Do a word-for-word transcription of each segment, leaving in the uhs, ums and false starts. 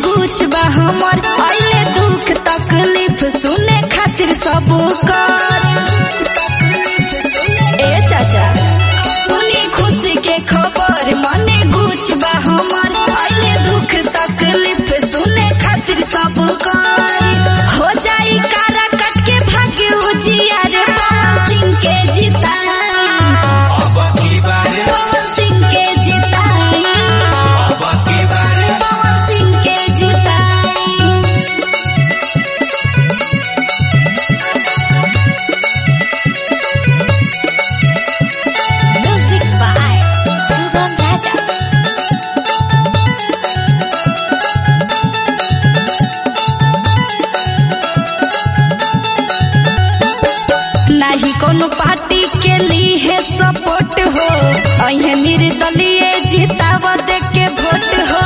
गुच बा हमर आइले दुख तकलीफ सुने खातिर सब कर। ए चाचा सुनी खुशी के खबर मने गुच बा हमर आइले दुख तकलीफ सुने खातिर सब कर। हो जाई कारा कट के भाग्य उजिया रे पवन सिंह के जिताई पवन सिंह के जिताई पवन सिंह के जिताई। म्यूजिक बाय सुगम राजा। नाही कोनो पार्टी के लिए है सपोर्ट हो अहे निर्दलीय जिताव दे के वोट हो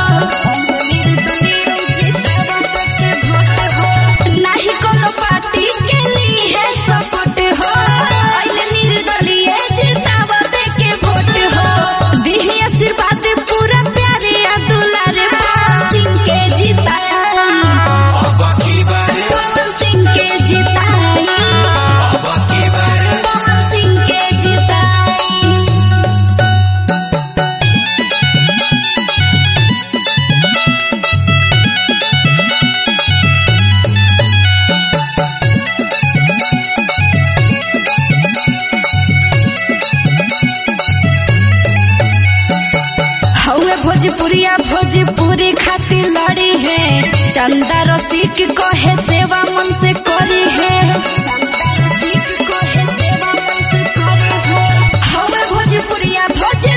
नाही कोनो पार्टी के लिए है सपोर्ट हो अहे निर्दलीय जिताव दे के वोट हो। दिही आशीर्वाद पूरा प्यारे दुलारे पवन सिंह के जिताई पवन सिंह के जिताई पवन सिंह के जिताई। हौवे भोजपुरिया भोजपुरी खातिर लड़ी है चंदा रसिक कहे सेवा मन से करी है चंदा रसिक कहे सेवा मन से करी है। हौवे भोजपुरिया भोज